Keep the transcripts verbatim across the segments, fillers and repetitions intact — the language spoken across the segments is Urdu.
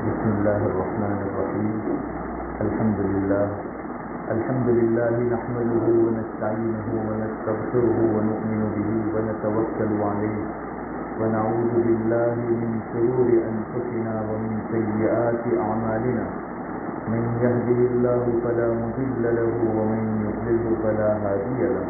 بسم الله الرحمن الرحيم. الحمد لله الحمد لله نحمده ونستعينه ونستغفره ونؤمن به ونتوكل عليه ونعوذ بالله من شرور أنفسنا ومن سيئات أعمالنا. من يهده الله فلا مضل له ومن يضلل فلا هادي له.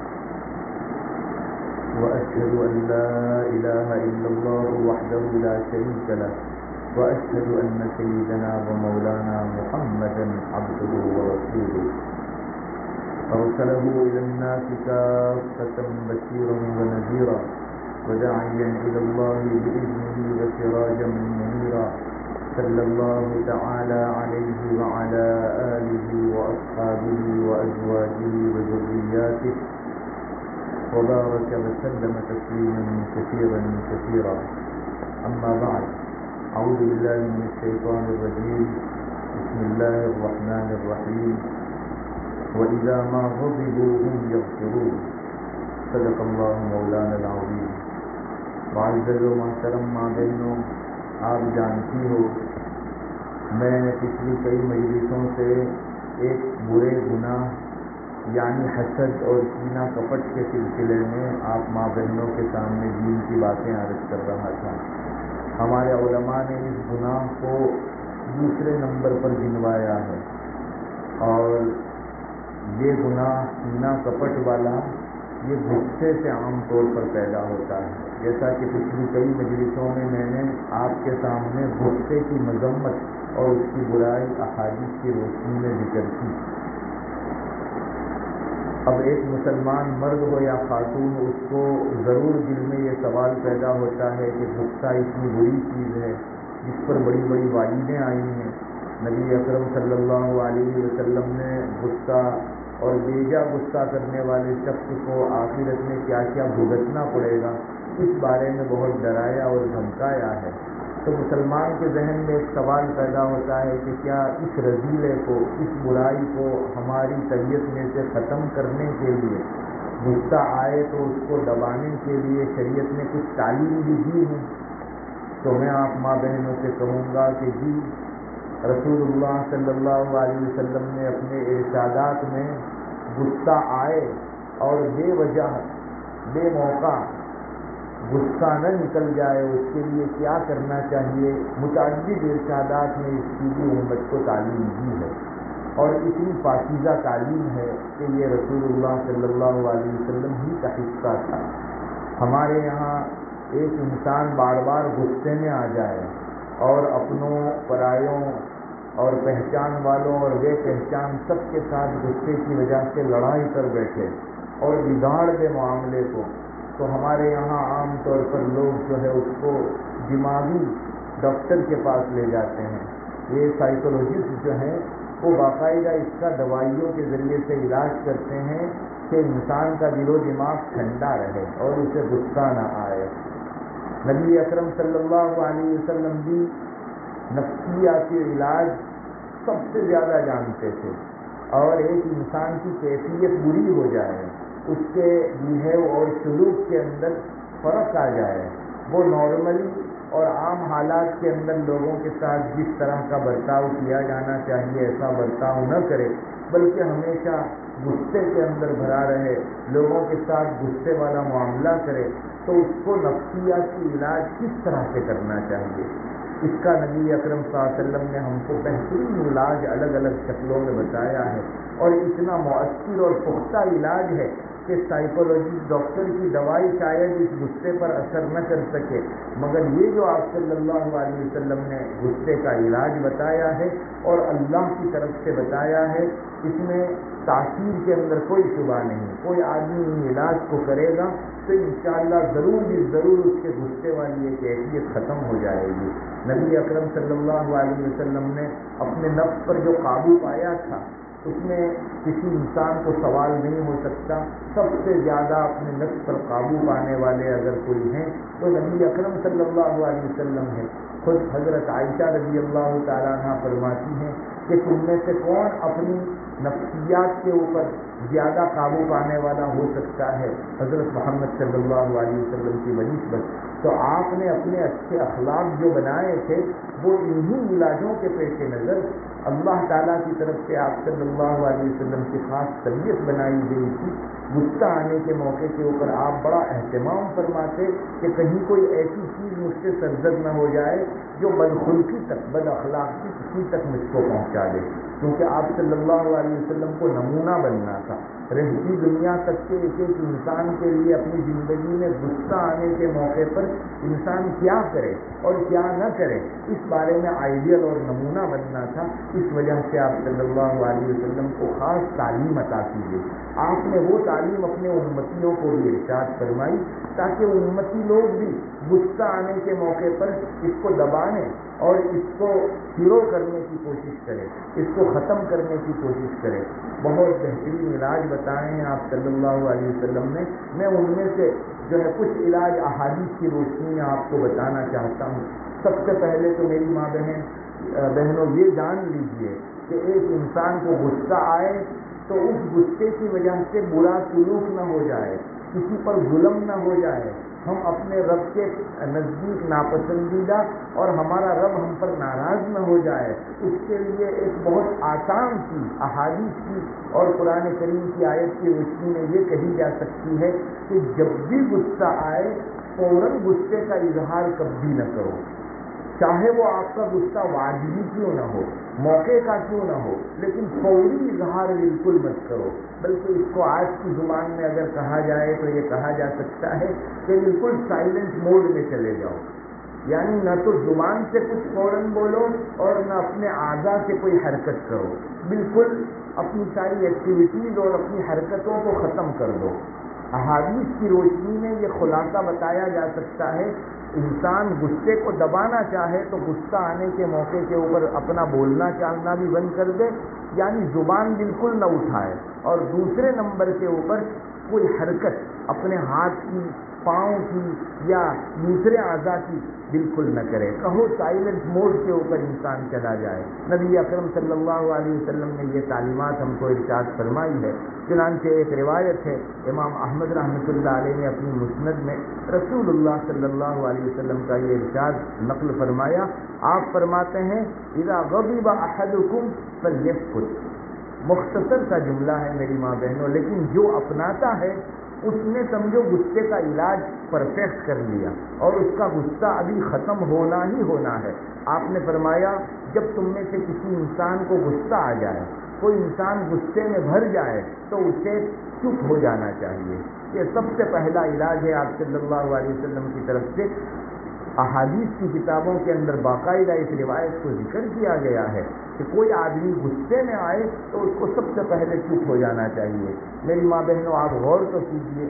وأشهد أن لا إله إلا الله وحده لا شريك له وأشهد أن سيدنا ومولانا محمدا عبده ورسوله أرسله إلى الناس كافة بشيرا ونذيرا وداعيا إلى الله بإذنه وسراجا منيرا. صلى الله تعالى عليه وعلى آله وأصحابه وأزواجه وذرياته وبارك وسلم تسليما كثيرا كثيرا. أما بعد، أعوذ بالله من الشيطان الرجيم. بسم الله الرحمن الرحيم. وإذا ما غضبوا هم يغفرون. صدق الله مولانا العظيم. معزز و محترم ماں بہنوں، آپ جانتی ہو میں پچھلی کئی مجلسوں سے ایک برے گناہ یعنی حسد اور کینہ کپٹ کے سلسلے میں آپ ماں بہنوں کے سامنے دین کی باتیں عرض کر رہا تھا. ہمارے علماء نے اس گناہ کو دوسرے نمبر پر گنوایا ہے، اور یہ گناہ کینہ کپٹ والا یہ غصے سے عام طور پر پیدا ہوتا ہے. جیسا کہ پچھلی کئی مجلسوں میں میں نے آپ کے سامنے غصے کی مذمت اور اس کی برائی احادیث کی روشنی میں ذکر کی. اب ایک مسلمان مرد ہو یا خاتون، اس کو ضرور دل میں یہ سوال پیدا ہوتا ہے کہ غصہ اتنی بری چیز ہے جس پر بڑی بڑی وعیدیں آئی ہیں. نبی اکرم صلی اللہ علیہ وسلم نے غصہ اور بیجا غصہ کرنے والے شخص کو آخرت میں کیا کیا بھگتنا پڑے گا اس بارے میں بہت ڈرایا اور دھمکایا ہے. تو مسلمان کے ذہن میں ایک سوال پیدا ہوتا ہے کہ کیا اس رذیلے کو، اس برائی کو ہماری طبیعت میں سے ختم کرنے کے لیے، غصہ آئے تو اس کو دبانے کے لیے شریعت نے کچھ تعلیم بھی دی ہے؟ تو میں آپ ماں بہنوں سے کہوں گا کہ جی، رسول اللہ صلی اللہ علیہ وسلم نے اپنے ارشادات میں غصہ آئے اور بے وجہ بے موقع غصہ نہ نکل جائے اس کے لیے کیا کرنا چاہیے، متعدد ارشادات میں اس کی بھی امت کو تعلیم دی ہے. اور اتنی پاکیزہ تعلیم ہے کہ یہ رسول اللہ صلی اللہ علیہ وسلم ہی کا حصہ تھا. ہمارے یہاں ایک انسان بار بار غصے میں آ جائے اور اپنوں پرایوں اور پہچان والوں اور بے پہچان سب کے ساتھ غصے کی وجہ سے لڑائی کر بیٹھے اور بگاڑ دے معاملے کو، تو ہمارے یہاں عام طور پر لوگ جو ہے اس کو دماغی ڈاکٹر کے پاس لے جاتے ہیں. یہ سائیکولوجسٹ جو ہیں وہ باقاعدہ اس کا دوائیوں کے ذریعے سے علاج کرتے ہیں کہ انسان کا دل و دماغ ٹھنڈا رہے اور اسے غصہ نہ آئے. نبی اکرم صلی اللہ علیہ وسلم بھی نفسیاتی علاج سب سے زیادہ جانتے تھے. اور ایک انسان کی کیفیت بری ہو جائے، اس کے بہیو اور سلوک کے اندر فرق آ جائے، وہ نارملی اور عام حالات کے اندر لوگوں کے ساتھ جس طرح کا برتاؤ کیا جانا چاہیے ایسا برتاؤ نہ کرے، بلکہ ہمیشہ غصے کے اندر بھرا رہے، لوگوں کے ساتھ غصے والا معاملہ کرے، تو اس کو نفسیاتی علاج کس طرح سے کرنا چاہیے، اس کا نبی اکرم صلی اللہ علیہ وسلم نے ہم کو بہترین علاج الگ الگ شکلوں میں بتایا ہے. اور اتنا مؤثر اور پختہ علاج ہے کہ سائیکولوجسٹ ڈاکٹر کی دوائی شاید اس غصے پر اثر نہ کر سکے، مگر یہ جو آپ صلی اللہ علیہ وسلم نے غصے کا علاج بتایا ہے اور اللہ کی طرف سے بتایا ہے، اس میں تاثیر کے اندر کوئی شبہ نہیں. کوئی آدمی ان علاج کو کرے گا تو انشاءاللہ ضرور بھی ضرور اس کے غصے والی یہ کیفیت ختم ہو جائے گی. نبی اکرم صلی اللہ علیہ وسلم نے اپنے نفس پر جو قابو پایا تھا اس میں کسی انسان کو سوال نہیں ہو سکتا. سب سے زیادہ اپنے نفس پر قابو پانے والے اگر کوئی ہیں تو نبی اکرم صلی اللہ علیہ وسلم ہے. خود حضرت عائشہ رضی اللہ تعالیٰ عنہ فرماتی ہیں کہ تم میں سے کون اپنی نفسیات کے اوپر زیادہ قابو پانے والا ہو سکتا ہے؟ حضرت محمد صلی اللہ علیہ وسلم کی بنسبت تو آپ نے اپنے اچھے اخلاق جو بنائے تھے وہ انہی علاجوں کے پیش نظر اللہ تعالیٰ کی طرف سے آپ صلی اللہ علیہ وسلم کی خاص طبیعت بنائی گئی تھی. غصہ آنے کے موقع کے اوپر آپ بڑا اہتمام فرماتے کہ کہیں کوئی ایسی چیز مجھ سے سرزد نہ ہو جائے جو بدخلقی تک بد اخلاقی کسی تک مجھ کو پہنچا دے، کیونکہ آپ صلی اللہ علیہ وسلم کو نمونہ بننا تھا. رہتی دنیا تک کے ایک ایک انسان کے لیے اپنی زندگی میں غصہ آنے کے موقع پر انسان کیا کرے اور کیا نہ کرے اس بارے میں آئیڈیل اور نمونہ بننا تھا. اس وجہ سے آپ صلی اللہ علیہ وسلم کو خاص تعلیم عطا کی گئی. آپ نے وہ تعلیم اپنے امتیوں کو بھی ارشاد فرمائی تاکہ امتی لوگ بھی غصہ آنے کے موقع پر اس کو دبانے اور اس کو شروع کرنے کی کوشش کرے، اس کو ختم کرنے کی کوشش کرے. بہت بہترین علاج بتائے ہیں آپ صلی اللہ علیہ وسلم نے. میں ان میں سے جو ہے کچھ علاج احادیث کی روشنی میں آپ کو بتانا چاہتا ہوں. سب سے پہلے تو میری ماں بہن بہنوں یہ جان لیجئے کہ ایک انسان کو غصہ آئے تو اس غصے کی وجہ سے برا سلوک نہ ہو جائے، کسی پر ظلم نہ ہو جائے، ہم اپنے رب کے نزدیک ناپسندیدہ اور ہمارا رب ہم پر ناراض نہ ہو جائے. اس کے لیے ایک بہت آسان سی احادیث کی اور قرآن کریم کی آیت کی روشنی میں یہ کہی جا سکتی ہے کہ جب بھی غصہ آئے فوراً غصے کا اظہار کبھی نہ کرو، چاہے وہ آپ کا غصہ واجبی کیوں نہ ہو، موقع کا کیوں نہ ہو، لیکن فوری اظہار بالکل مت کرو. بلکہ اس کو آج کی زبان میں اگر کہا جائے تو یہ کہا جا سکتا ہے کہ بالکل سائلنٹ موڈ میں چلے جاؤ. یعنی نہ تو زبان سے کچھ فوراً بولو اور نہ اپنے اعضاء سے کوئی حرکت کرو، بالکل اپنی ساری ایکٹیویٹیز اور اپنی حرکتوں کو ختم کر دو. احادیث کی روشنی میں یہ خلاصہ بتایا جا سکتا ہے انسان غصے کو دبانا چاہے تو غصہ آنے کے موقع کے اوپر اپنا بولنا چالنا بھی بند کر دے، یعنی زبان بالکل نہ اٹھائے، اور دوسرے نمبر کے اوپر کوئی حرکت اپنے ہاتھ کی، پاؤں کی یا دوسرے اعضاء کی بالکل نہ کرے. کہو سائلنٹ موڈ کے اوپر انسان چلا جائے. نبی اکرم صلی اللہ علیہ وسلم نے یہ تعلیمات ہم کو ارشاد فرمائی ہے. چنانچہ ایک روایت ہے امام احمد رحمۃ اللہ علیہ نے اپنی مسند میں رسول اللہ صلی اللہ علیہ وسلم کا یہ ارشاد نقل فرمایا. آپ فرماتے ہیں اذا غضب احدکم فلیسکت. مختصر سا جملہ ہے میری ماں بہنوں، لیکن جو اپناتا ہے اس نے سمجھو غصے کا علاج پرفیکٹ کر لیا اور اس کا غصہ ابھی ختم ہونا ہی ہونا ہے. آپ نے فرمایا جب تم میں سے کسی انسان کو غصہ آ جائے، کوئی انسان غصے میں بھر جائے تو اسے چپ ہو جانا چاہیے. یہ سب سے پہلا علاج ہے آپ صلی اللہ علیہ وسلم کی طرف سے. احادیث کی کتابوں کے اندر باقاعدہ اس روایت کو ذکر کیا گیا ہے کہ کوئی آدمی غصے میں آئے تو اس کو سب سے پہلے چپ ہو جانا چاہیے. میری ماں بہنوں آپ غور تو کیجیے،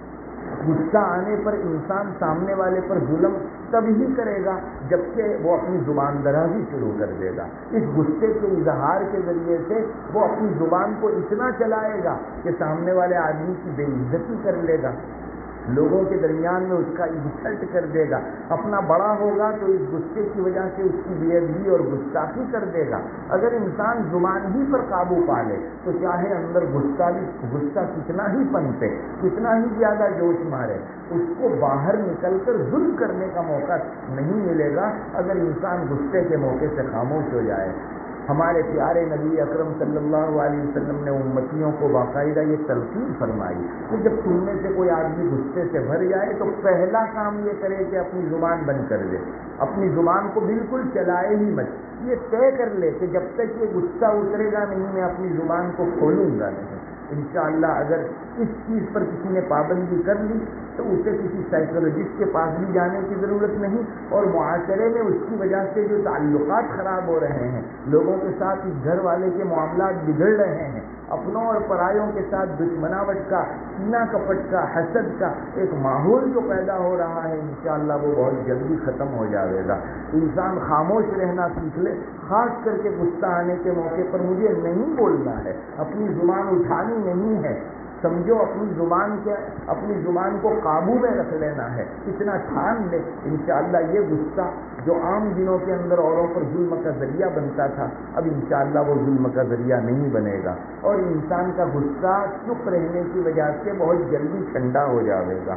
غصہ آنے پر انسان سامنے والے پر ظلم تب ہی کرے گا جبکہ وہ اپنی زبان درازی شروع کر دے گا. اس غصے کے اظہار کے ذریعے سے وہ اپنی زبان کو اتنا چلائے گا کہ سامنے والے آدمی کی بے عزتی کر لے گا، لوگوں کے درمیان میں اس کا انسلٹ کر دے گا. اپنا بڑا ہوگا تو اس غصے کی وجہ سے اس کی بے ادبی اور گستاخی کر دے گا. اگر انسان زبان ہی پر قابو پا لے تو چاہے اندر غصہ بھی غصہ کتنا ہی پنپے، کتنا ہی زیادہ جوش مارے، اس کو باہر نکل کر ظلم کرنے کا موقع نہیں ملے گا اگر انسان غصے کے موقع سے خاموش ہو جائے. ہمارے پیارے نبی اکرم صلی اللہ علیہ وسلم نے امتیوں کو باقاعدہ یہ تلقین فرمائی کہ جب تم میں سے کوئی آدمی غصے سے بھر جائے تو پہلا کام یہ کرے کہ اپنی زبان بند کر دے، اپنی زبان کو بالکل چلائے ہی مت. یہ طے کر لے کہ جب تک یہ غصہ اترے گا نہیں میں اپنی زبان کو کھولوں گا نہیں. انشاءاللہ اگر اس چیز پر کسی نے پابندی کر لی تو اسے کسی سائیکولوجسٹ کے پاس بھی جانے کی ضرورت نہیں، اور معاشرے میں اس کی وجہ سے جو تعلقات خراب ہو رہے ہیں، لوگوں کے ساتھ اس گھر والے کے معاملات بگڑ رہے ہیں، اپنوں اور پرایوں کے ساتھ دشمناوٹ کا، کینہ کپٹ کا، حسد کا ایک ماحول جو پیدا ہو رہا ہے، انشاءاللہ وہ بہت جلدی ختم ہو جائے گا. انسان خاموش رہنا سیکھ لے، خاص کر کے غصہ آنے کے موقع پر مجھے نہیں بولنا ہے، اپنی زبان اٹھانی نہیں ہے. سمجھو اپنی زبان کے اپنی زبان کو قابو میں رکھ لینا ہے، اتنا ٹھان لے انشاءاللہ یہ غصہ جو عام دنوں کے اندر اوروں پر ظلم کا ذریعہ بنتا تھا اب انشاءاللہ وہ ظلم کا ذریعہ نہیں بنے گا، اور انسان کا غصہ چپ رہنے کی وجہ سے بہت جلدی ٹھنڈا ہو جائے گا۔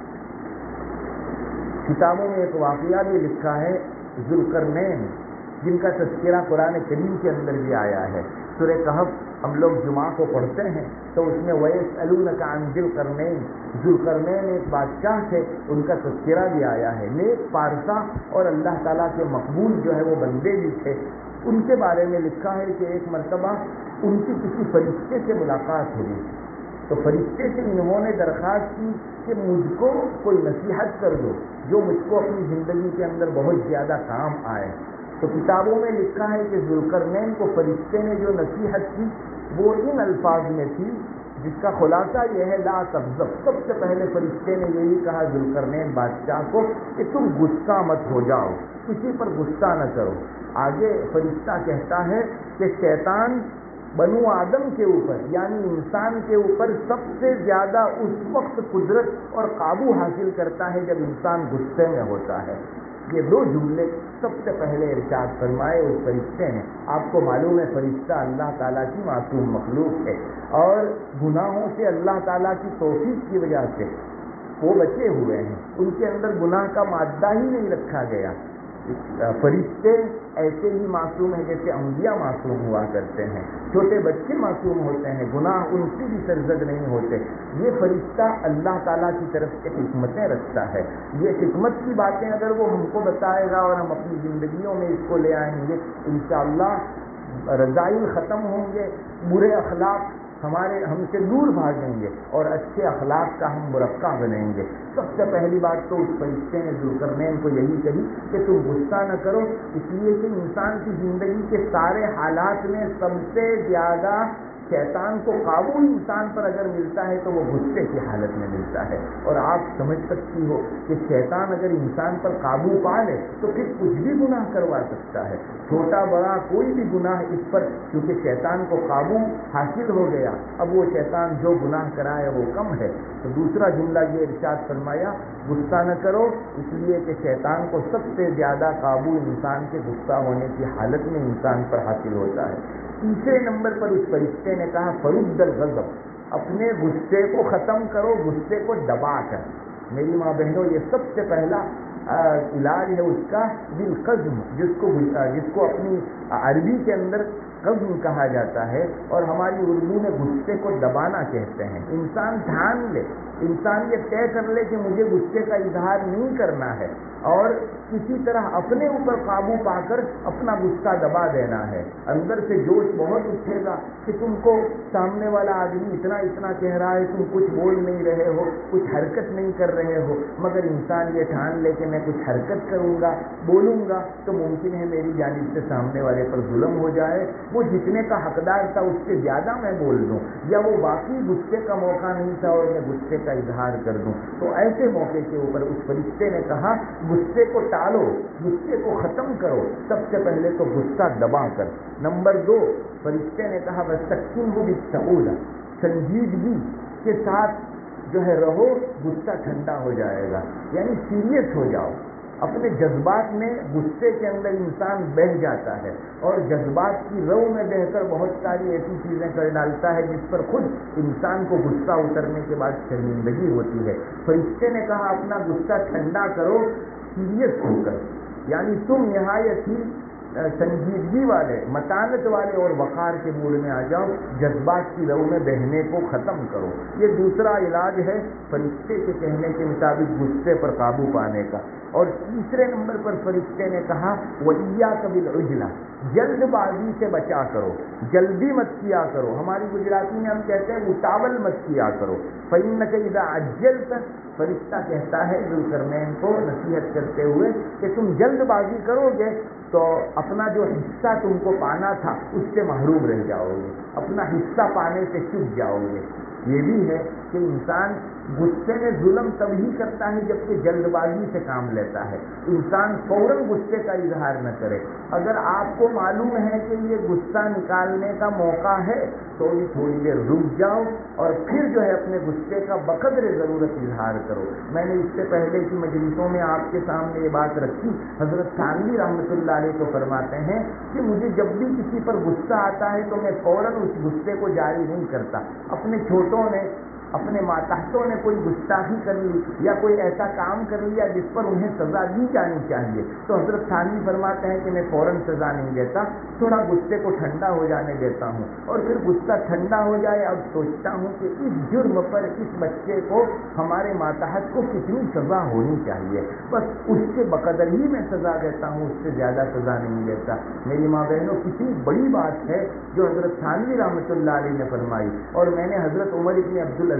کتابوں میں ایک واقعہ بھی لکھا ہے ذوالقرنین، جن کا تذکرہ قرآن کریم کے اندر بھی آیا ہے۔ سورہ کہف ہم لوگ جمعہ کو پڑھتے ہیں تو اس میں وَيَسْأَلُونَكَ عَنْ ذِي الْقَرْنَيْنِ، ذوالقرنین ایک بادشاہ تھے، ان کا تذکرہ بھی آیا ہے، نیک پارسا اور اللہ تعالیٰ کے مقبول جو ہے وہ بندے بھی تھے۔ ان کے بارے میں لکھا ہے کہ ایک مرتبہ ان کی کسی فرشتے سے ملاقات ہوئی تو فرشتے سے انہوں نے درخواست کی کہ مجھ کو کوئی نصیحت کر دو جو مجھ کو اپنی زندگی کے اندر بہت زیادہ کام آئے۔ تو کتابوں میں لکھا ہے کہ ذوالقرنین کو فرشتے نے جو نصیحت کی وہ ان الفاظ میں تھی جس کا خلاصہ یہ ہے لا تغضب۔ سب سے پہلے فرشتے نے یہی کہا ذوالقرنین بادشاہ کو کہ تم غصہ مت ہو جاؤ، کسی پر غصہ نہ کرو۔ آگے فرشتہ کہتا ہے کہ شیطان بنو آدم کے اوپر یعنی انسان کے اوپر سب سے زیادہ اس وقت قدرت اور قابو حاصل کرتا ہے جب انسان غصے میں ہوتا ہے۔ یہ دو جملے سب سے پہلے ارشاد فرمائے اس فرشتے نے۔ آپ کو معلوم ہے فرشتہ اللہ تعالیٰ کی معصوم مخلوق ہے اور گناہوں سے اللہ تعالیٰ کی توفیق کی وجہ سے وہ بچے ہوئے ہیں، ان کے اندر گناہ کا مادہ ہی نہیں رکھا گیا۔ فرشتے ایسے ہی معصوم ہیں جیسے انبیاء معصوم ہوا کرتے ہیں، چھوٹے بچے معصوم ہوتے ہیں، گناہ ان سے بھی سرزد نہیں ہوتے۔ یہ فرشتہ اللہ تعالیٰ کی طرف سے حکمتیں رکھتا ہے، یہ حکمت کی باتیں اگر وہ ہم کو بتائے گا اور ہم اپنی زندگیوں میں اس کو لے آئیں گے انشاءاللہ رذائل ختم ہوں گے، برے اخلاق ہمارے ہم سے دور بھاگیں گے اور اچھے اخلاق کا ہم مرقع بنیں گے۔ سب سے پہلی بات تو اس فرشتے نے ذوالقرنین کو یہی کہی کہ تم غصہ نہ کرو، اس لیے کہ انسان کی زندگی کے سارے حالات میں سب سے زیادہ شیطان کو قابو انسان پر اگر ملتا ہے تو وہ غصے کی حالت میں ملتا ہے، اور آپ سمجھ سکتی ہو کہ شیطان اگر انسان پر قابو پا لے تو پھر کچھ بھی گناہ کروا سکتا ہے، چھوٹا بڑا کوئی بھی گناہ اس پر، کیونکہ شیطان کو قابو حاصل ہو گیا، اب وہ شیطان جو گناہ کرائے وہ کم ہے۔ تو دوسرا جملہ یہ ارشاد فرمایا غصہ نہ کرو، اس لیے کہ شیطان کو سب سے زیادہ قابو انسان کے غصہ ہونے کی حالت میں انسان پر حاصل ہوتا ہے۔ تیسرے نمبر پر اس فرشتے نے کہا فرد الغضب، اپنے غصے کو ختم کرو، غصے کو دبا کر۔ میری ماں بہنوں یہ سب سے پہلا علاج ہے اس کا بالقزم، جس کو جس کو اپنی عربی کے اندر قزم کہا جاتا ہے اور ہماری اردو میں غصے کو دبانا کہتے ہیں۔ انسان ٹھان لے، انسان یہ طے کر لے کہ مجھے غصے کا اظہار نہیں کرنا ہے اور کسی طرح اپنے اوپر قابو پا کر اپنا غصہ دبا دینا ہے۔ اندر سے جوش بہت اٹھے گا کہ تم کو سامنے والا آدمی اتنا اتنا کہہ رہا ہے، تم کچھ بول نہیں رہے ہو، کچھ حرکت نہیں کر رہے ہو، مگر انسان یہ ٹھان لے کہ میں کچھ حرکت کروں گا، بولوں گا تو ممکن ہے میری جانب سے سامنے والے پر ظلم ہو جائے، وہ جتنے کا حقدار تھا اس سے زیادہ میں بول دوں، یا وہ واقعی غصے کا موقع نہیں تھا اور میں غصے کا اظہار کر دوں۔ تو ایسے موقع کے اوپر اس فرشتے نے کہا غصے کو ٹالو، غصے کو ختم کرو، سب سے پہلے تو غصہ دبا کر۔ نمبر دو فرشتے نے کہا وَسَكِّنْهُ بِالسَّعُودَةِ، سنجیدگی کے ساتھ جو ہے رہو، غصہ ٹھنڈا ہو جائے گا، یعنی سیریس ہو جاؤ۔ اپنے جذبات میں غصے کے اندر انسان بہہ جاتا ہے اور جذبات کی رو میں بہہ کر بہت ساری ایسی چیزیں کر ڈالتا ہے جس پر خود انسان کو غصہ اترنے کے بعد شرمندگی ہوتی ہے۔ فرشتے نے کہا اپنا غصہ ٹھنڈا کرو سیریس ہو کر، یعنی تم نہایت ہی سنجیدگی والے، متانت والے اور وقار کے موڈ میں آ جاؤ، جذبات کی رو میں بہنے کو ختم کرو۔ یہ دوسرا علاج ہے فرشتے کے کہنے کے مطابق غصے پر قابو پانے کا۔ اور تیسرے نمبر پر فرشتے نے کہا وَإِيَّاكَ بِالْعُجْلَةِ، جلد بازی سے بچا کرو، جلدی مت کیا کرو۔ ہماری گجراتی میں ہم کہتے ہیں اتاول مت کیا کرو۔ فَإِنَّكَ إِذَا عَجَّلْتَ، فرشتہ کہتا ہے ذوالقرنین کو نصیحت کرتے ہوئے کہ تم جلد بازی کرو گے تو اپنا جو حصہ تم کو پانا تھا اس سے محروم رہ جاؤ گے، اپنا حصہ پانے سے چک جاؤ گے۔ یہ بھی ہے کہ انسان غصے میں ظلم تبھی کرتا ہے جبکہ جلد بازی سے کام لیتا ہے. انسان فوراً غصے کا اظہار نہ کرے. اگر آپ کو معلوم ہے کہ یہ غصہ نکالنے کا موقع ہے تو بھی تھوڑی دیر رک جاؤ اور پھر جو ہے اپنے غصے کا بقدر ضرورت اظہار کرو. میں نے اس سے پہلے کی مجلسوں میں آپ کے سامنے یہ بات رکھی. حضرت تھانوی رحمۃ اللہ علیہ کو فرماتے ہیں کہ مجھے جب بھی کسی پر غصہ آتا ہے تو میں فوراً اس غصے کو جاری نہیں کرتا. اپنے چھوٹوں نے اپنے ماتحتوں نے کوئی گستاخی کر لی یا کوئی ایسا کام کر لیا جس پر انہیں سزا دی جانی چاہیے تو حضرت ثانوی فرماتے ہیں کہ میں فوراً سزا نہیں دیتا, تھوڑا غصے کو ٹھنڈا ہو جانے دیتا ہوں اور پھر غصہ ٹھنڈا ہو جائے اب سوچتا ہوں کہ اس جرم پر اس بچے کو ہمارے ماتحت کو کتنی سزا ہونی چاہیے, بس اس کے بقدر ہی میں سزا دیتا ہوں, اس سے زیادہ سزا نہیں دیتا. میری ماں بہنوں کتنی بڑی بات ہے جو حضرت ثانوی رحمۃ اللہ علیہ نے فرمائی. اور میں نے حضرت عمر ابن عبدالعزیز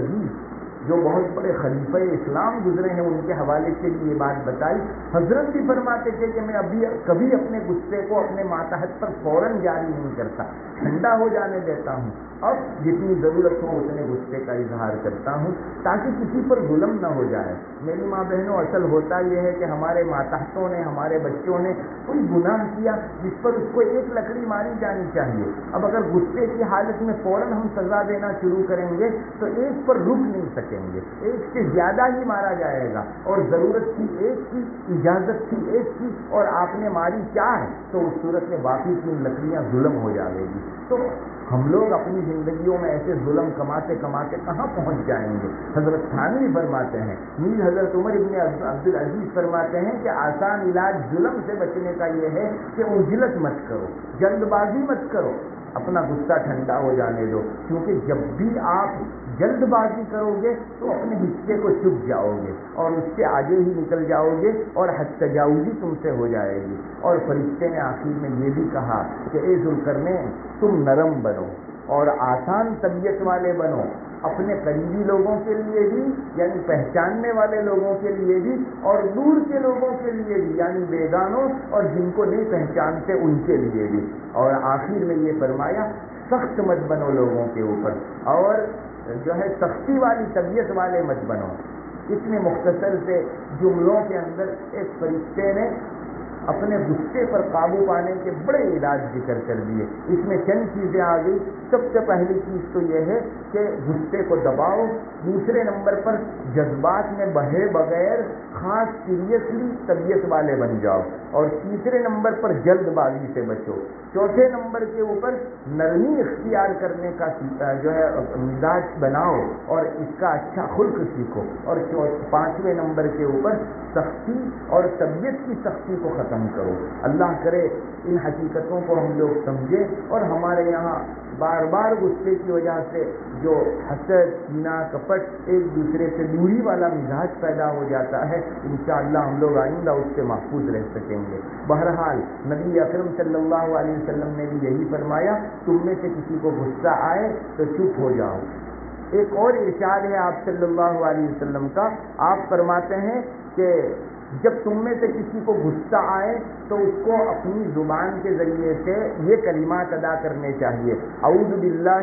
جو بہت بڑے خلیفہ اسلام گزرے ہیں ان کے حوالے سے بھی یہ بات بتائی. حضرت بھی فرماتے تھے کہ میں ابھی کبھی اپنے غصے کو اپنے ماتحت پر فوراً جاری نہیں کرتا, ٹھنڈا ہو جانے دیتا ہوں, اب جتنی ضرورت ہو اتنے غصے کا اظہار کرتا ہوں تاکہ کسی پر ظلم نہ ہو جائے. میری ماں بہنوں اصل ہوتا یہ ہے کہ ہمارے ماتحتوں نے ہمارے بچوں نے کوئی گناہ کیا جس پر اس کو ایک لکڑی ماری جانی چاہیے. اب اگر غصے کی حالت میں فوراً ہم سزا دینا شروع کریں گے تو ایک پر رک نہیں سکیں گے, ایک سے زیادہ ہی مارا جائے گا. اور ضرورت تھی ایک کی, اجازت تھی ایک کی اور آپ نے ماری چار تو اس صورت میں باقی تین لکڑیاں ظلم ہو جائے گی. تو ہم لوگ اپنی زندگیوں میں ایسے ظلم کماتے کماتے کہاں پہنچ جائیں گے. حضرت تھانوی فرماتے ہیں, میر حضرت عمر ابن عبدالعزیز فرماتے ہیں کہ آسان علاج ظلم سے بچنے کا یہ ہے کہ عجلت مت کرو, جلد بازی مت کرو, اپنا غصہ ٹھنڈا ہو جانے دو. کیونکہ جب بھی آپ جلد بازی کرو گے تو اپنے حصے کو چپ جاؤ گے اور اس سے آگے ہی نکل جاؤ گے اور حد تجاوزی تم سے ہو جائے گی. اور فرشتے نے آخر میں یہ بھی کہا کہ اے ذوالقرنین تم نرم بنو اور آسان طبیعت والے بنو, اپنے قریبی لوگوں کے لیے بھی یعنی پہچاننے والے لوگوں کے لیے بھی اور دور کے لوگوں کے لیے بھی یعنی بیگانوں اور جن کو نہیں پہچانتے ان کے لیے بھی. اور آخر میں یہ فرمایا سخت مت بنو لوگوں کے اوپر اور جو ہے سختی والی طبیعت والے مت بنو. اتنے مختصر سے جملوں کے اندر ایک فرشتے نے اپنے غصے پر قابو پانے کے بڑے علاج ذکر کر دیے. اس میں چند چیزیں آ گئی. سب سے پہلی چیز تو یہ ہے کہ غصے کو دباؤ. دوسرے نمبر پر جذبات میں بہے بغیر خاص سیریسلی طبیعت والے بن جاؤ. اور تیسرے نمبر پر جلد بازی سے بچو. چوتھے نمبر کے اوپر نرمی اختیار کرنے کا جو ہے مزاج بناؤ اور اس کا اچھا خلق سیکھو. اور پانچویں نمبر کے اوپر سختی اور طبیعت کی سختی کو ختم کرو. اللہ کرے ان حقیقتوں کو ہم لوگ سمجھیں اور ہمارے یہاں بار بار غصے کی وجہ سے جو حسد, کینہ, کپٹ, ایک دوسرے سے دوری والا مزاج پیدا ہو جاتا ہے, انشاءاللہ ہم لوگ آئندہ اس سے محفوظ رہ سکیں گے. بہرحال نبی اکرم صلی اللہ علیہ وسلم نے بھی یہی فرمایا, تم میں سے کسی کو غصہ آئے تو چپ ہو جاؤ. ایک اور ارشاد ہے آپ صلی اللہ علیہ وسلم کا, آپ فرماتے ہیں کہ جب تم میں سے کسی کو غصہ آئے تو اس کو اپنی زبان کے ذریعے سے یہ کلمات ادا کرنے چاہیے, اعوذ باللہ,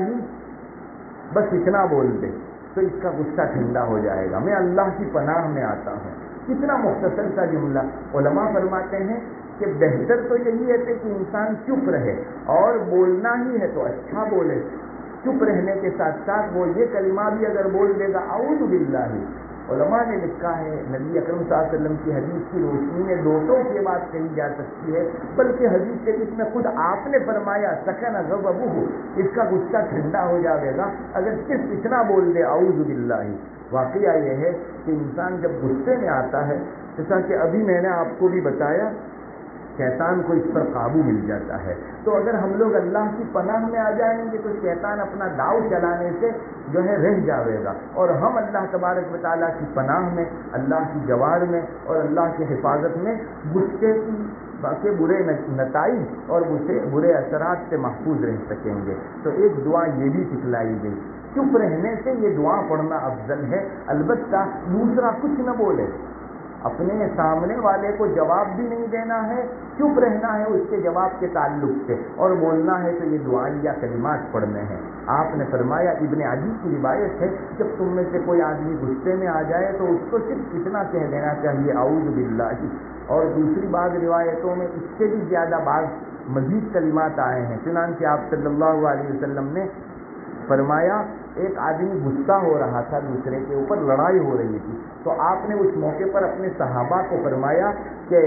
بس اتنا بول دے تو اس کا غصہ ٹھنڈا ہو جائے گا, میں اللہ کی پناہ میں آتا ہوں. کتنا مختصر سا جملہ. علماء فرماتے ہیں کہ بہتر تو یہی ہے کہ انسان چپ رہے اور بولنا ہی ہے تو اچھا بولے. چپ رہنے کے ساتھ ساتھ وہ یہ کلمہ بھی اگر بول دے گا اعوذ باللہ. علماء نے لکھا ہے نبی اکرم صلی اللہ علیہ وسلم کی حدیث کی روشنی میں دو تو یہ بات کہی جا سکتی ہے, بلکہ حدیث شریف میں خود آپ نے فرمایا سکن غضبہ, اس کا غصہ ٹھنڈا ہو جائے گا اگر صرف اتنا بول دے اعوذ باللہ. واقعہ یہ ہے کہ انسان جب غصے میں آتا ہے, جیسا کہ ابھی میں نے آپ کو بھی بتایا, شیطان کو اس پر قابو مل جاتا ہے. تو اگر ہم لوگ اللہ کی پناہ میں آ جائیں گے تو شیطان اپنا داؤ چلانے سے جو ہے رہ جاوے گا, اور ہم اللہ تبارک و تعالیٰ کی پناہ میں, اللہ کی جوار میں اور اللہ کی حفاظت میں غصے کی باقی برے نتائج اور برے اثرات سے محفوظ رہ سکیں گے. تو ایک دعا یہ بھی سکھلائی گئی, چپ رہنے سے یہ دعا پڑھنا افضل ہے, البتہ دوسرا کچھ نہ بولے, اپنے سامنے والے کو جواب بھی نہیں دینا ہے، چپ رہنا ہے اس کے جواب کے تعلق سے، اور بولنا ہے تو یہ دعائیہ کلمات پڑھنے ہیں۔ آپ نے فرمایا، ابن عدی کی روایت ہے، جب تم میں سے کوئی آدمی غصے میں آ جائے تو اس کو صرف اتنا کہہ دینا چاہیے اعوذ باللہ، اور دوسری بعض روایتوں میں اس سے بھی زیادہ بعض مزید کلمات آئے ہیں۔ چنانچہ آپ صلی اللہ علیہ وسلم نے فرمایا، ایک آدمی غصہ ہو رہا تھا دوسرے کے اوپر، لڑائی ہو رہی تھی، تو آپ نے اس موقع پر اپنے صحابہ کو فرمایا کہ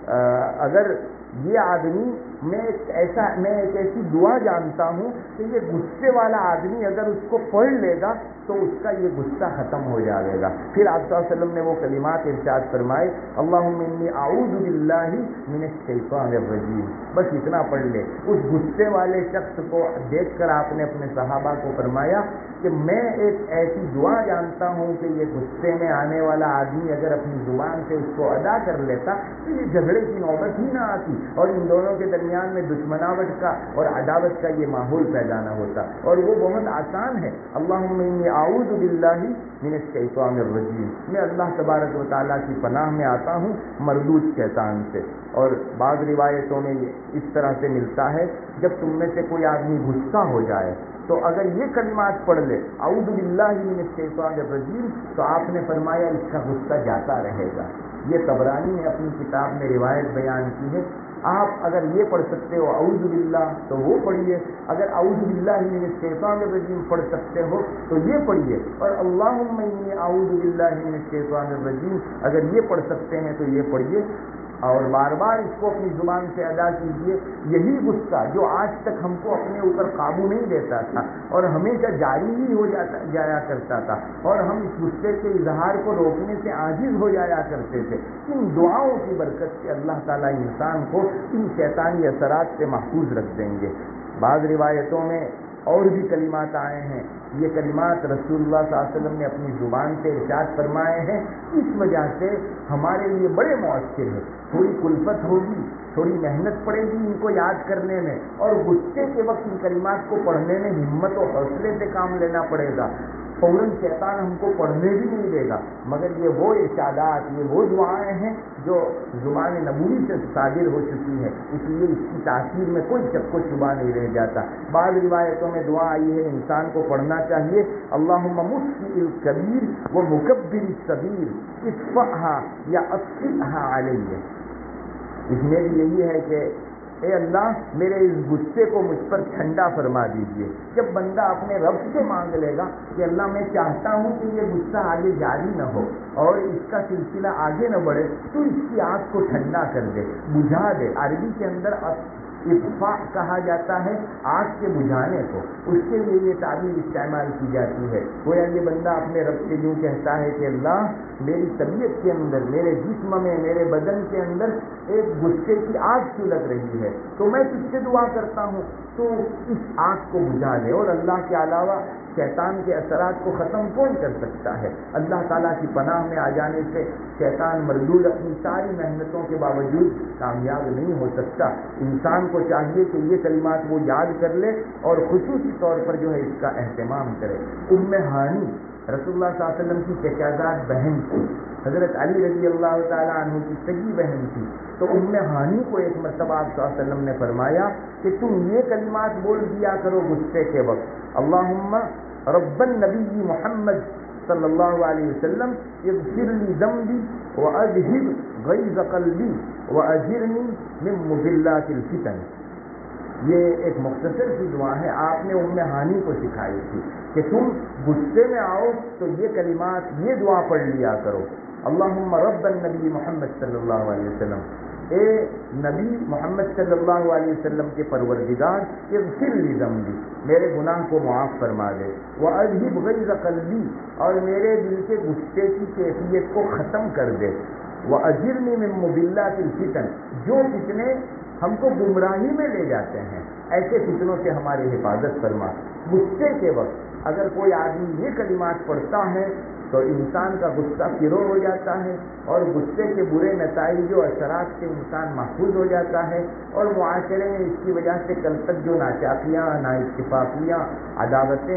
اگر یہ آدمی، میں ایک ایسا میں ایک ایسی دعا جانتا ہوں کہ یہ غصے والا آدمی اگر اس کو پڑھ لے گا تو اس کا یہ غصہ ختم ہو جائے گا۔ پھر آپ صلی اللہ علیہ وسلم نے وہ کلمات ارشاد فرمائے، اللہم انی اعوذ باللہ من الشیطان الرجیم، بس اتنا پڑھ لے۔ اس غصے والے شخص کو دیکھ کر آپ نے اپنے صحابہ کو فرمایا کہ میں ایک ایسی دعا جانتا ہوں کہ یہ غصے میں آنے والا آدمی اگر اپنی زبان سے اس کو ادا کر لیتا تو یہ جھگڑے کی نوبت ہی نہ آتی، اور ان دونوں کے درمیان میں دشمناوٹ کا اور عداوت کا یہ ماحول پیدا نہ ہوتا، اور وہ بہت آسان ہے۔ اللہم انی اعوذ باللہ من الشیطان الرجیم، میں اللہ تبارک و تعالیٰ کی پناہ میں آتا ہوں مردود شیطان سے۔ اور بعض روایتوں میں یہ اس طرح سے ملتا ہے، جب تم میں سے کوئی آدمی غصہ ہو جائے تو اگر یہ کلمات پڑھ لے اعوذ باللہ من الشیطان الرجیم، تو آپ نے فرمایا اس کا غصہ جاتا رہے گا۔ یہ طبرانی نے اپنی کتاب میں روایت بیان کی ہے۔ آپ اگر یہ پڑھ سکتے ہو اعوذ باللہ تو وہ پڑھیے، اگر اعوذ باللہ من الشیطان الرجیم پڑھ سکتے ہو تو یہ پڑھیے، اور اللہم انی اعوذ باللہ من الشیطان الرجیم اگر یہ پڑھ سکتے ہیں تو یہ پڑھیے، اور بار بار اس کو اپنی زبان سے ادا کیجیے۔ یہی غصہ جو آج تک ہم کو اپنے اوپر قابو نہیں دیتا تھا اور ہمیشہ جاری ہی ہو جاتا جایا کرتا تھا، اور ہم اس غصے کے اظہار کو روکنے سے عاجز ہو جایا کرتے تھے، ان دعاؤں کی برکت سے اللہ تعالیٰ انسان کو ان شیطانی اثرات سے محفوظ رکھ دیں گے۔ بعض روایتوں میں اور بھی کلمات آئے ہیں، یہ کلمات رسول اللہ صلی اللہ علیہ وسلم نے اپنی زبان سے ارشاد فرمائے ہیں، اس وجہ سے ہمارے لیے بڑے مؤثر ہیں۔ تھوڑی کلفت ہوگی، تھوڑی محنت پڑے گی ان کو یاد کرنے میں، اور غصے کے وقت ان کلمات کو پڑھنے میں ہمت و حوصلے سے کام لینا پڑے گا، فوراً شیطان ہم کو پڑھنے بھی نہیں دے گا، مگر یہ وہ ارشادات، یہ وہ دعائیں ہیں جو زبان نبوی سے صادر ہو چکی ہے، اس لیے اس کی تاثیر میں کوئی شک و شبہ نہیں رہ جاتا۔ بعض روایتوں میں دعا آئی ہے انسان کو پڑھنا چاہیے، اللہم مسیء الکبیر و مکبر الصغیر ادفعھا یا اطفئھا علیہ، اس میں بھی یہی ہے کہ اے اللہ میرے اس غصے کو مجھ پر ٹھنڈا فرما دیجئے۔ جب بندہ اپنے رب سے مانگ لے گا کہ اللہ میں چاہتا ہوں کہ یہ غصہ آگے جاری نہ ہو اور اس کا سلسلہ آگے نہ بڑھے، تو اس کی آگ کو ٹھنڈا کر دے، بجھا دے۔ عربی کے اندر اطفاء کہا جاتا ہے آگ کے بجھانے کو، اس کے لیے یہ تعبیر استعمال کی جاتی ہے۔ گویا یہ بندہ اپنے رب سے یوں کہتا ہے کہ اللہ میری طبیعت کے اندر، میرے جسم میں، میرے بدن کے اندر ایک غصے کی آگ سلگ رہی ہے، تو میں تجھ سے دعا کرتا ہوں تو اس آگ کو بجھا دے، اور اللہ کے علاوہ شیطان کے اثرات کو ختم کون کر سکتا ہے؟ اللہ تعالیٰ کی پناہ میں آ جانے سے شیطان مردود اپنی ساری محنتوں کے باوجود کامیاب نہیں ہو سکتا۔ انسان کو چاہیے کہ یہ کلمات وہ یاد کر لے اور خصوصی طور پر جو ہے اس کا اہتمام کرے۔ ام ہانی رسول اللہ صلی اللہ علیہ وسلم کی چچازاد بہن تھی، حضرت علی رضی اللہ تعالیٰ عنہ کی سگی بہن تھی، تو ام ہانی کو ایک مرتبہ آپ صلی اللہ علیہ وسلم نے فرمایا کہ تم یہ کلمات بول دیا کرو غصے کے وقت، اللہم رب النبی محمد صلی اللہ علیہ وسلم اغفر لی ذنبی واذہب غیظ قلبی واجرنی من مضلات الفتن۔ یہ ایک مختصر سی دعا ہے، آپ نے ام ہانی کو سکھائی تھی کہ تم غصے میں آؤ تو یہ کلمات، یہ دعا پڑھ لیا کرو، اللہم رب النبی محمد صلی اللہ علیہ وسلم، اے نبی محمد صلی اللہ علیہ وسلم کے پروردگار، اغفر لی ذنبی، میرے گناہ کو معاف فرما دے، واذہب غیظ قلبی، اور میرے دل کے غصے کی کیفیت کو ختم کر دے، واجرنی من مضلات الفتن، جو فتنے ہم کو گمراہی میں لے جاتے ہیں ایسے فتنوں سے ہماری حفاظت فرما۔ غصے کے وقت اگر کوئی آدمی یہ کلمات پڑھتا ہے تو انسان کا غصہ فرو ہو جاتا ہے، اور غصے کے برے نتائج و اثرات سے انسان محفوظ ہو جاتا ہے، اور معاشرے میں اس کی وجہ سے کل تک جو ناچاکیاں، نا اتفاقیاں، عداوتیں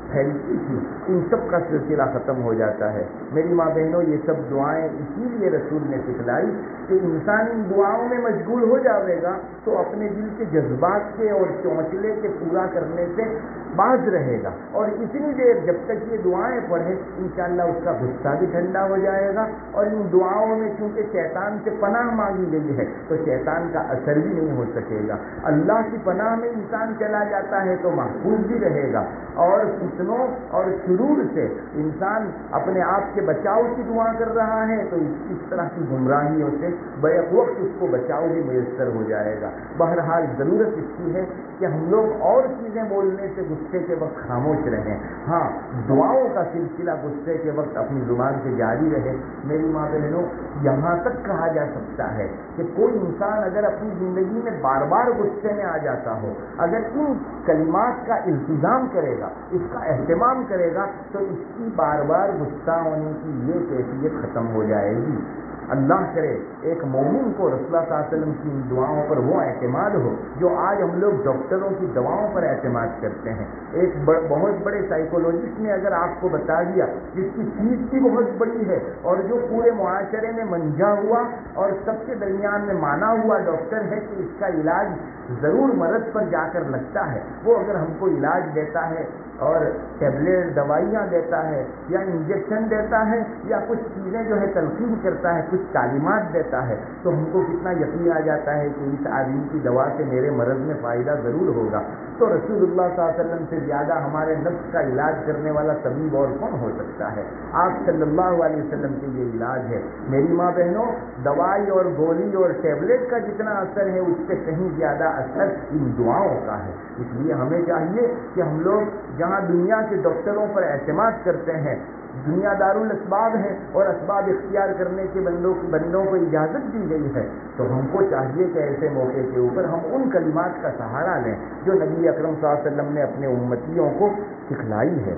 پھیلتی تھی، ان سب کا سلسلہ ختم ہو جاتا ہے۔ میری ماں بہنوں، یہ سب دعائیں اسی لیے رسول نے سکھلائی کہ انسان ان دعاؤں میں مشغول ہو جاوے گا تو اپنے دل کے جذبات کے اور چونچلے کے پورا کرنے سے باز رہے گا، اور اتنی دیر جب تک یہ دعائیں پڑھے انشاءاللہ اس کا غصہ بھی ٹھنڈا ہو جائے گا، اور ان دعاؤں میں چونکہ شیطان سے پناہ مانگی گئی ہے تو شیطان کا اثر بھی نہیں ہو سکے گا۔ اللہ کی پناہ میں انسان چلا جاتا ہے تو محفوظ بھی رہے گا، اور فتنوں اور شرور سے انسان اپنے آپ کے بچاؤ کی دعا کر رہا ہے تو اس طرح کی گمراہیوں سے بیک وقت اس کو بچاؤ بھی میسر ہو جائے گا۔ بہرحال ضرورت اس کی ہے کہ ہم لوگ اور چیزیں بولنے سے غصے کے وقت خاموش رہیں، ہاں دعاؤں کا سلسلہ غصے کے وقت اپنی زبان سے جاری رہے۔ میری ماں بہنوں، یہاں تک کہا جا سکتا ہے کہ کوئی انسان اگر اپنی زندگی میں بار بار غصے میں آ جاتا ہو، اگر ان کلمات کا التزام کرے گا، اس کا اہتمام کرے گا تو اس کی بار بار غصہ ہونے کی یہ کیفیت ختم ہو جائے گی۔ اللہ کرے ایک مومن کو رسول اللہ صلی اللہ علیہ وسلم کی ان دعاؤں پر وہ اعتماد ہو جو آج ہم لوگ ڈاکٹروں کی دواؤں پر اعتماد کرتے ہیں۔ ایک بہت بڑے سائیکولوجسٹ نے اگر آپ کو بتا دیا جس کی فیس بھی بہت بڑی ہے اور جو پورے معاشرے میں منجھا ہوا اور سب کے درمیان میں مانا ہوا ڈاکٹر ہے کہ اس کا علاج ضرور مرض پر جا کر لگتا ہے، وہ اگر ہم کو علاج دیتا ہے اور ٹیبلیٹ دوائیاں دیتا ہے یا انجیکشن دیتا ہے یا کچھ چیزیں جو ہے تلقین کرتا ہے، کچھ تعلیمات دیتا ہے، تو ہم کو کتنا یقین آ جاتا ہے کہ اس آدمی کی دوا سے میرے مرض میں فائدہ ضرور ہوگا۔ تو رسول اللہ صلی اللہ علیہ وسلم سے زیادہ ہمارے نفس کا علاج کرنے والا طبیب اور کون ہو سکتا ہے؟ آپ صلی اللہ علیہ وسلم کے یہ علاج ہے۔ میری ماں بہنوں، دوائی اور گولی اور ٹیبلیٹ کا جتنا اثر ہے اس سے کہیں زیادہ اثر ان دعاؤں کا ہے۔ اس لیے ہمیں چاہیے کہ ہم لوگ جہاں دنیا کے ڈاکٹروں پر اعتماد کرتے ہیں، دنیا دارالاسباب ہے اور اسباب اختیار کرنے کے بندوں بندوں کو اجازت دی گئی ہے، تو ہم کو چاہیے کہ ایسے موقع کے اوپر ہم ان کلمات کا سہارا لیں جو نبی اکرم صلی اللہ علیہ وسلم نے اپنے امتیوں کو سکھلائی ہے۔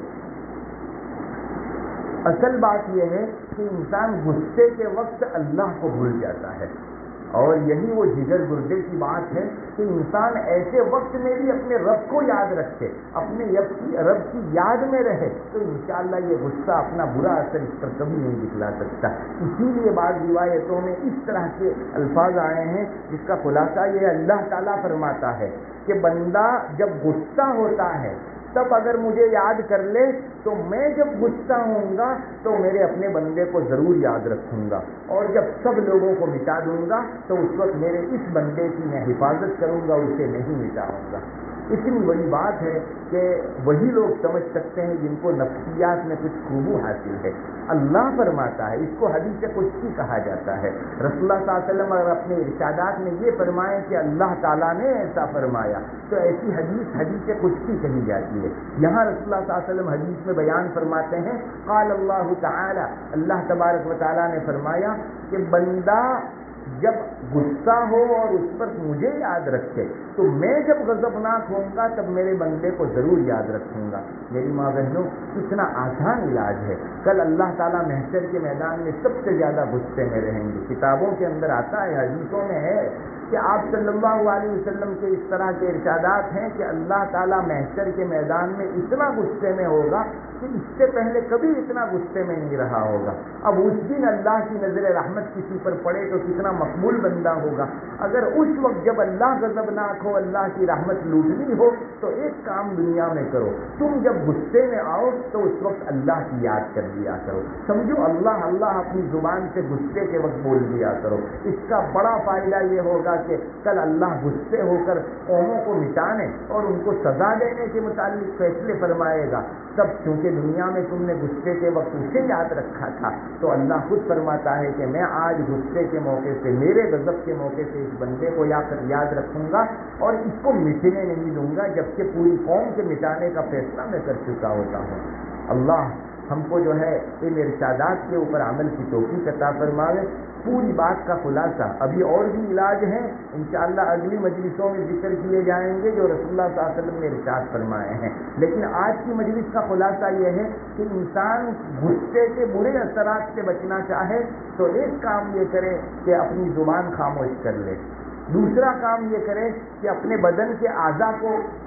اصل بات یہ ہے کہ انسان غصے کے وقت اللہ کو بھول جاتا ہے، اور یہی وہ جگر گردے کی بات ہے کہ انسان ایسے وقت میں بھی اپنے رب کو یاد رکھے، اپنے رب کی یاد میں رہے تو انشاءاللہ یہ غصہ اپنا برا اثر اس پر کبھی نہیں دکھلا سکتا۔ اسی لیے بعض روایتوں میں اس طرح کے الفاظ آئے ہیں جس کا خلاصہ یہ اللہ تعالیٰ فرماتا ہے کہ بندہ جب غصہ ہوتا ہے تب اگر مجھے یاد کر لے تو میں جب غصہ ہوں گا تو میرے اپنے بندے کو ضرور یاد رکھوں گا، اور جب سب لوگوں کو مٹا دوں گا تو اس وقت میرے اس بندے کی میں حفاظت کروں گا، اسے نہیں مٹاؤں گا۔ اتنی بڑی بات ہے کہ وہی لوگ سمجھ سکتے ہیں جن کو نفسیات میں کچھ خوبو حاصل ہے۔ اللہ فرماتا ہے، اس کو حدیث قدسی کہا جاتا ہے۔ رسول اللہ صلی اللہ علیہ وسلم اگر اپنے ارشادات میں یہ فرمائیں کہ اللہ تعالیٰ نے ایسا فرمایا تو ایسی حدیث حدیث قدسی کہی جاتی ہے۔ یہاں رسول اللہ صلی اللہ علیہ وسلم حدیث میں بیان فرماتے ہیں، قال اللہ تعالی، اللہ تبارک و تعالیٰ نے فرمایا کہ بندہ جب غصہ ہو اور اس پر مجھے یاد رکھے تو میں جب غضبناک ہوں گا تب میرے بندے کو ضرور یاد رکھوں گا۔ میری ماں بہنوں، کتنا آسان علاج ہے۔ کل اللہ تعالیٰ محشر کے میدان میں سب سے زیادہ غصے میں رہیں گے۔ کتابوں کے اندر آتا ہے، حدیثوں میں ہے کہ آپ صلی اللہ علیہ وسلم کے اس طرح کے ارشادات ہیں کہ اللہ تعالیٰ محشر کے میدان میں اتنا غصے میں ہوگا کہ اس سے پہلے کبھی اتنا غصے میں نہیں رہا ہوگا۔ اب اس دن اللہ کی نظر رحمت کسی پر پڑے تو کتنا مقبول بندہ ہوگا۔ اگر اس وقت جب اللہ غضبناک ہو، اللہ کی رحمت لوٹنی ہو تو ایک کام دنیا میں کرو، تم جب غصے میں آؤ تو اس وقت اللہ کی یاد کر لیا کرو۔ سمجھو اللہ اللہ اپنی زبان سے غصے کے وقت بول دیا کرو۔ اس کا بڑا فائدہ یہ ہوگا کہ کل اللہ غصے ہو کر قوموں کو مٹانے اور ان کو سزا دینے کے متعلق فیصلے فرمائے گا۔ تب چونکہ دنیا میں تم نے غصے کے وقت اسے یاد رکھا تھا تو اللہ خود فرماتا ہے کہ میں آج غصے کے موقع سے، میرے غضب کے موقع سے اس بندے کو یاد رکھوں گا اور اس کو مٹنے نہیں دوں گا جبکہ پوری قوم کے مٹانے کا فیصلہ میں کر چکا ہوتا ہوں۔ اللہ ہم کو جو ہے ان ارشادات کے اوپر عمل کی توفیق عطا فرماوے۔ پوری بات کا خلاصہ ابھی اور بھی علاج ہیں، انشاءاللہ اگلی مجلسوں میں ذکر کیے جائیں گے جو رسول اللہ صلی اللہ علیہ وسلم نے ارشاد فرمائے ہیں، لیکن آج کی مجلس کا خلاصہ یہ ہے کہ انسان غصے کے برے اثرات سے بچنا چاہے تو ایک کام یہ کرے کہ اپنی زبان خاموش کر لے، دوسرا کام یہ کرے کہ اپنے بدن کے اعضاء کو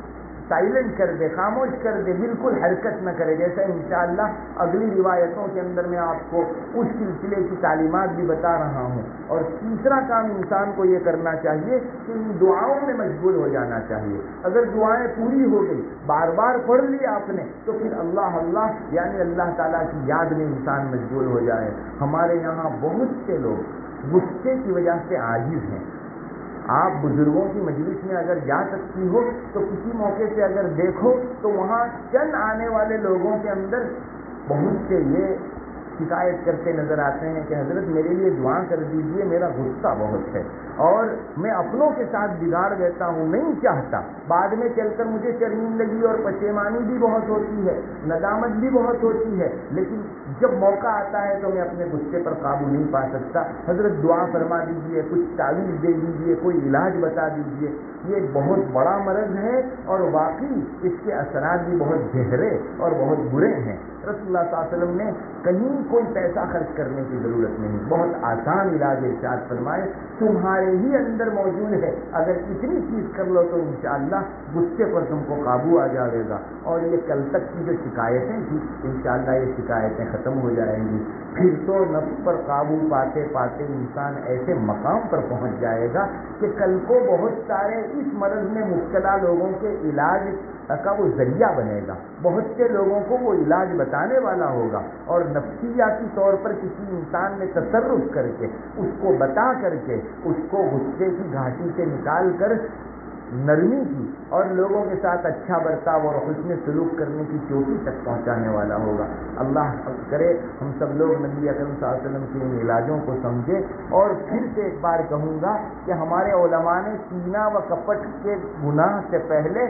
سائلنٹ کر دے، خاموش کر دے، بالکل حرکت نہ کرے، جیسا انشاءاللہ اگلی روایتوں کے اندر میں آپ کو اس سلسلے کی تعلیمات بھی بتا رہا ہوں۔ اور تیسرا کام انسان کو یہ کرنا چاہیے کہ ان دعاؤں میں مشغول ہو جانا چاہیے۔ اگر دعائیں پوری ہو گئی، بار بار پڑھ لی آپ نے، تو پھر اللہ اللہ یعنی اللہ تعالیٰ کی یاد میں انسان مشغول ہو جائے۔ ہمارے یہاں بہت سے لوگ غصے کی وجہ سے عاجز ہیں۔ آپ بزرگوں کی مجلس میں اگر جا سکتی ہو تو کسی موقع سے اگر دیکھو تو وہاں چند آنے والے لوگوں کے اندر بہت سے یہ شکایت کرتے نظر آتے ہیں کہ حضرت میرے لیے دعا کر دیجئے، میرا غصہ بہت ہے اور میں اپنوں کے ساتھ بگاڑ دیتا ہوں، نہیں چاہتا، بعد میں چل کر مجھے شرمندگی اور پشیمانی بھی بہت ہوتی ہے، ندامت بھی بہت ہوتی ہے، لیکن جب موقع آتا ہے تو میں اپنے غصے پر قابو نہیں پا سکتا۔ حضرت دعا فرما دیجئے، کچھ تعویذ دے دیجئے، کوئی علاج بتا دیجئے۔ یہ بہت بڑا مرض ہے اور واقعی اس کے اثرات بھی بہت گہرے اور بہت برے ہیں۔ رسول اللہ صلی اللہ علیہ وسلم نے کہیں کوئی پیسہ خرچ کرنے کی ضرورت نہیں، بہت آسان علاج ارشاد فرمائے، تمہارے ہی اندر موجود ہے، اگر اتنی چیز کر لو تو انشاءاللہ غصے پر تم کو قابو آ جائے گا، اور یہ کل تک کی جو شکایتیں تھیں انشاءاللہ یہ شکایتیں ختم ہو جائیں گی۔ پھر تو نفس پر قابو پاتے پاتے انسان ایسے مقام پر پہنچ جائے گا کہ کل کو بہت سارے اس مرض میں مبتلا لوگوں کے علاج کا وہ ذریعہ بنے گا، بہت سے لوگوں کو وہ علاج بتانے والا ہوگا، اور نفسیاتی طور پر کسی انسان نے تصرف کر کے اس کو بتا کر کے اس کو غصے کی گھاٹی سے نکال کر نرمی کی اور لوگوں کے ساتھ اچھا برتاؤ اور حسن سلوک کرنے کی چوٹی تک پہنچانے والا ہوگا۔ اللہ کرے ہم سب لوگ نبی اکرم صلی اللہ علیہ وسلم کے ان علاجوں کو سمجھے۔ اور پھر سے ایک بار کہوں گا کہ ہمارے علماء نے کینہ و کپٹ کے گناہ سے پہلے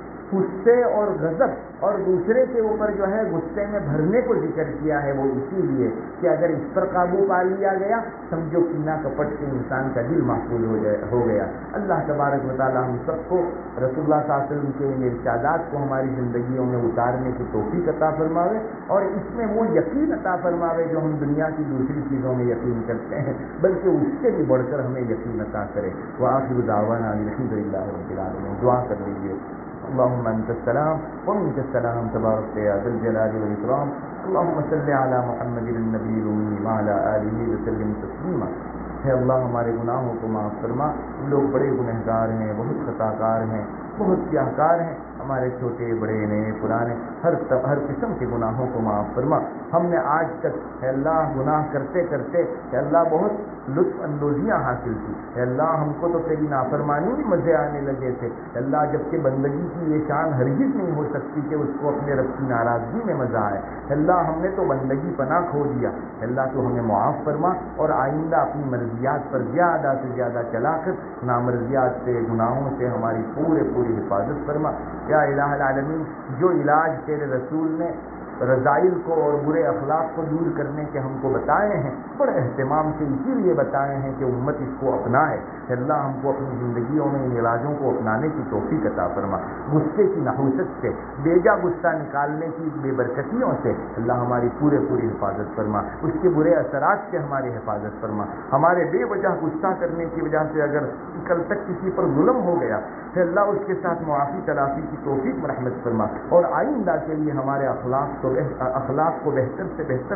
غصے اور غضب اور دوسرے کے اوپر جو ہے غصے میں بھرنے کو ذکر کیا ہے، وہ اسی لیے کہ اگر اس پر قابو پا لیا گیا سمجھو کینہ کپٹ سے انسان کا دل محفوظ ہو جائے ہو گیا۔ اللہ تبارک و تعالی ہم سب کو رسول اللہ صلی اللہ علیہ وسلم کے ان ارشادات کو ہماری زندگیوں میں اتارنے کی توفیق عطا فرماوے، اور اس میں وہ یقین عطا فرماوے جو ہم دنیا کی دوسری چیزوں میں یقین کرتے ہیں، بلکہ اس سے بھی بڑھ کر ہمیں یقین عطا کرے۔ وآخر دعوانا الحمد للہ رب العالمین۔ دعا کر لیجیے۔ اللهم انت السلام ومنك السلام تبارك يا ذا الجلال والاكرام اللهم صل على محمد النبي الامي وعلى اله وسلم تسليما۔ ہے اللہ ہمارے گناہوں کو معاف فرما، ہم لوگ بڑے گنہگار ہیں، بہت خطا کار ہیں، بہت سیاہ کار ہیں، ہمارے چھوٹے بڑے نئے پرانے ہر ہر قسم کے گناہوں کو معاف فرما۔ ہم نے آج تک اے اللہ گناہ کرتے کرتے اے اللہ بہت لطف اندوزیاں حاصل کی، اے اللہ ہم کو تو تیری نافرمانی میں مزے آنے لگے تھے، اے اللہ جبکہ بندگی کی یہ شان ہرگز نہیں ہو سکتی کہ اس کو اپنے رب کی ناراضگی میں مزہ آئے، اے اللہ ہم نے تو بندگی پناہ کھو دیا، اے اللہ تو ہمیں معاف فرما، اور آئندہ اپنی مرضیات پر زیادہ سے زیادہ چلا کر نامرضیات سے گناہوں سے ہماری پورے پوری حفاظت فرما۔ یا الہ العالمین، جو علاج تیرے رسول نے رذائل کو اور برے اخلاق کو دور کرنے کے ہم کو بتائے ہیں، بڑے اہتمام سے اسی لیے بتائے ہیں کہ امت اس کو اپنائے، اللہ ہم کو اپنی زندگیوں میں ان علاجوں کو اپنانے کی توفیق عطا فرما۔ غصے کی نحوست سے، بیجا غصہ نکالنے کی بے برکتیوں سے اللہ ہماری پورے پوری حفاظت فرما، اس کے برے اثرات سے ہماری حفاظت فرما۔ ہمارے بے وجہ غصہ کرنے کی وجہ سے اگر کل تک کسی پر ظلم ہو گیا تو اللہ اس کے ساتھ معافی تلافی کی توفیق مرحمت فرما، اور آئندہ کے لیے ہمارے اخلاق کو اخلاق کو بہتر سے بہتر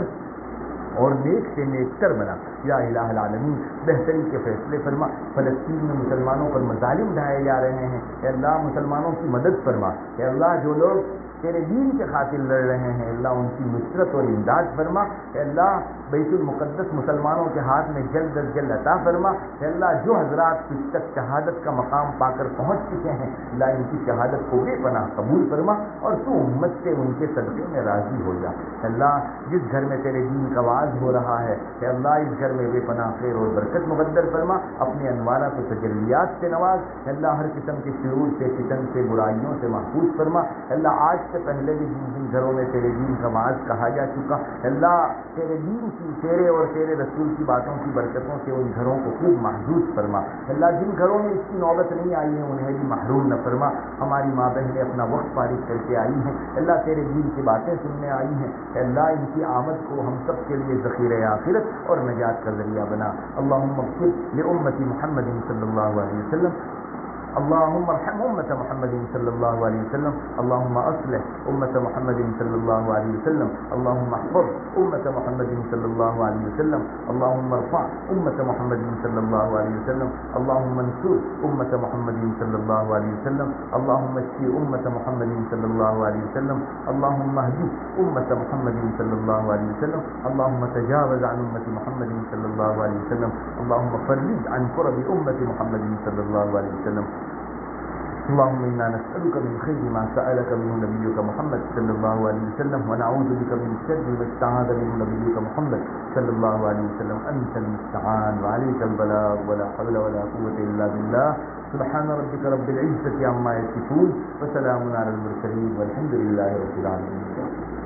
اور نیک سے نیک تر بنا۔ یا الہ العالمین، بہتری کے فیصلے فرما۔ فلسطین میں مسلمانوں پر مظالم ڈھائے جا رہے ہیں، اے اللہ مسلمانوں کی مدد فرما، اے اللہ جو لوگ تیرے دین کے خاطر لڑ رہے ہیں اللہ ان کی نصرت اور امداد فرما، اے اللہ بیت المقدس مسلمانوں کے ہاتھ میں جلد از جلد عطا فرما، اے اللہ جو حضرات کچھ تک شہادت کا مقام پا کر پہنچ چکے ہیں اللہ ان کی شہادت کو بے پناہ قبول فرما، اور تو امت سے ان کے صدقے میں راضی ہو جا۔ اے اللہ جس گھر میں تیرے دین کا واعظ ہو رہا ہے اے اللہ اس گھر میں بے پناہ خیر اور برکت مقدر فرما، اپنے انوارات و تجلیات سے نواز، اے اللہ ہر قسم کے شرور سے فتن سے برائیوں سے محفوظ فرما۔ اے اللہ آج سے پہلے بھی جن جن گھروں میں تیرے دین کا واعظ کہا جا چکا اللہ تیرے دین کی تیرے اور تیرے رسول کی باتوں کی برکتوں سے ان گھروں کو خوب محفوظ فرما۔ اللہ جن گھروں میں اس کی نوبت نہیں آئی ہے انہیں بھی محروم نہ فرما۔ ہماری ماں بہنیں اپنا وقت فارغ کر کے آئی ہیں اللہ تیرے دین کی باتیں سننے آئی ہیں، اللہ ان کی آمد کو ہم سب کے لیے ذخیرہ آخرت اور نجات کا ذریعہ بنا۔ اللہم اغفر لأمت محمد صلی اللہ علیہ وسلم اللهم ارحم أمة محمد صلى الله عليه وسلم. اللهم أصلح أمة محمد صلى الله عليه وسلم. اللهم احفظ أمة محمد صلى الله عليه وسلم. اللهم ارفع أمة محمد صلى الله عليه وسلم. اللهم انصر أمة محمد صلى الله عليه وسلم. اللهم اشفي أمة محمد صلى الله عليه وسلم. اللهم اهد أمة محمد صلى الله عليه وسلم. اللهم تجاوز عن أمة محمد صلى الله عليه وسلم. اللهم فرج عن كرب أمة محمد صلى الله عليه وسلم. اللهم إنا نسألك من خير ما سألك منه نبيك محمد صلى الله عليه وسلم، ونعوذ بك من شر ما استعاذ منه نبيك محمد صلى الله عليه وسلم. أنت المستعان وعليك البلاغ ولا حول ولا قوة إلا بالله. سبحان ربك رب العزة عما يصفون وسلام على المرسلين والحمد لله رب العالمين.